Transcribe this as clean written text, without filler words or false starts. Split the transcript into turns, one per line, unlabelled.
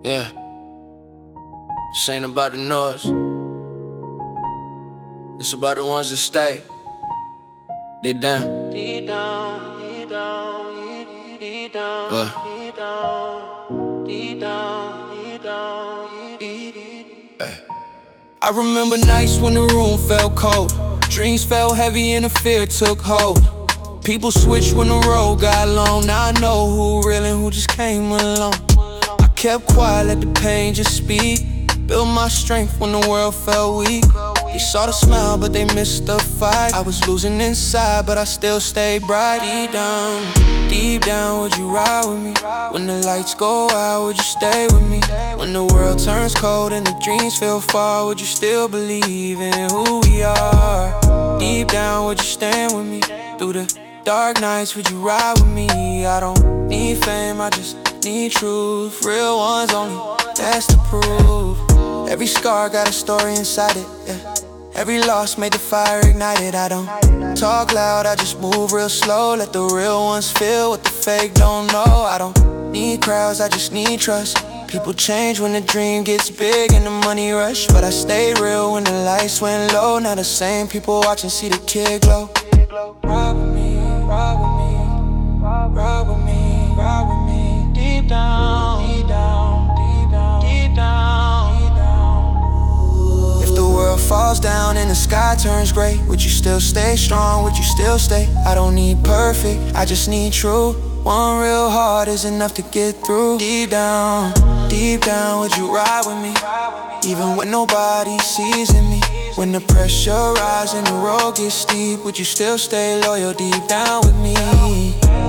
Yeah, this ain't about the noise. It's about the ones that stay. They down. Deep down, deep down, deep down, deep down, deep down, deep down, deep down. I remember nights when the room felt cold. Dreams felt heavy and the fear took hold. People switched when the road got long. Now I know who real and who just came along. I kept quiet, let the pain just speak. Built my strength when the world felt weak. They saw the smile, but they missed the fight. I was losing inside, but I still stayed bright. Deep down, would you ride with me? When the lights go out, would you stay with me? When the world turns cold and the dreams feel far, would you still believe in who we are? Deep down, would you stand with me? Through the dark nights, would you ride with me? I don't need fame, I just need truth. Real ones only, that's the proof. Every scar got a story inside it, yeah. Every loss made the fire ignited. I don't talk loud, I just move real slow. Let the real ones feel what the fake don't know. I don't need crowds, I just need trust. People change when the dream gets big and the money rush, but I stayed real when the lights went low. Now the same people watching see the kid glow. Ride with me, ride with me, ride with me, ride with me. Deep down, deep down, deep down, deep down, deep down. If the world falls down and the sky turns gray, would you still stay strong? Would you still stay? I don't need perfect, I just need true. One real heart is enough to get through. Deep down, would you ride with me? Even when nobody sees in me. When the pressure rises and the road gets steep, would you still stay loyal deep down with me?